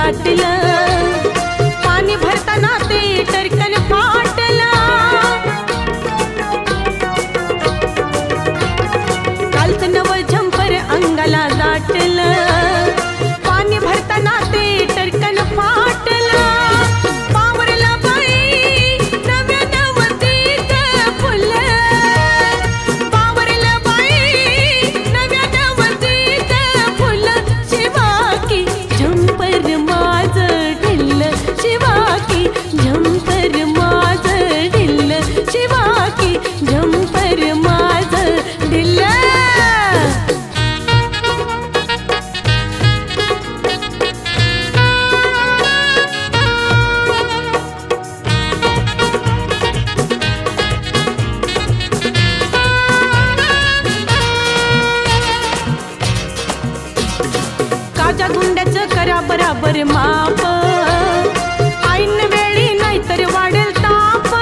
दाटलं, पाणी भरताना ते टरकन फाटलं. कालचं नवं झंपर अंगाला दाटलं, पाणी भरताना ते टरकन फाटलं. पावरला बाई नव्या नवतीचं फुलं, पावरला बाई नव्या नवतीचं फुलं. शिवा की झंपर माझं ढिल्लं, शिवा की झंपर माझं ढिल्लं, शिवा की झंपर माझं ढिल्लं. काच्या गुंड्याचं करा बराबर माप, ऐन वेळी नाहीतर वाढेल ताप.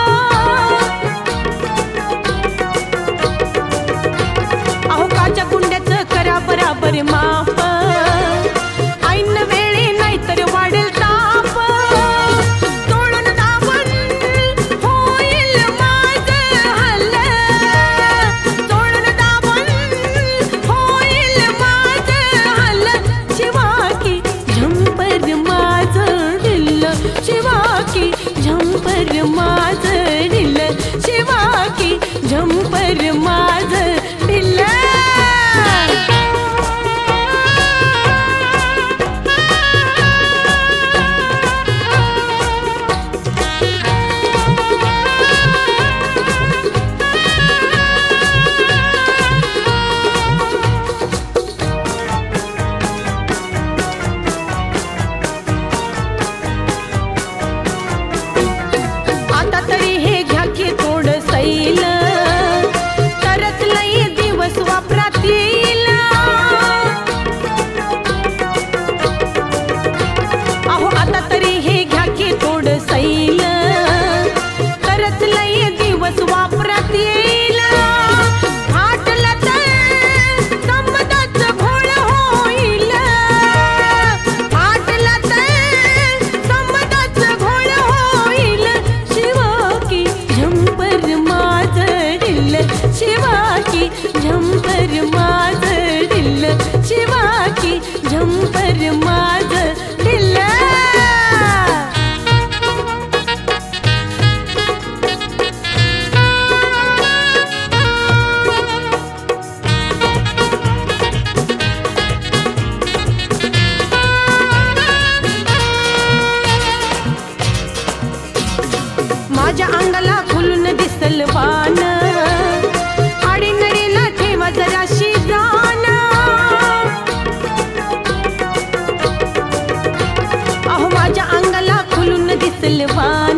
अहो काच्या गुंड्याचं करा बराबर माप, ऐन वेळी नाहीतर वाढेल ताप. तोडून दाबून होईल माझं हल्लं, तोडून दाबून होईल माझं हल्लं. शिवा की झंपर माझं ढिल्लं, शिवा की झंपर माझं ढिल्लं, शिवा की झंपर माझं ढिल्लं. आता तरी हे घ्या की थोडं सैल, तरच लई दिवस वापरात येईल. अहो आता तरी हे घ्या की थोडं सैल, तरच लई दिवस वापरात येईल. फाटलं तर संबंधाचं घोळ होईल, फाटलं तर संबंधाचं घोळ होईल. शिवा की झंपर माझं ढिल्लं, शिवा की झंपर माझं ढिल्लं, शिवा की झंपर माझं ढिल्लं. माझ्या अंगाला खुलून दिसल वान, आडीनडीला ठेवा जराशी जाण. अहो माझ्या अंगाला खुलून दिसल वान,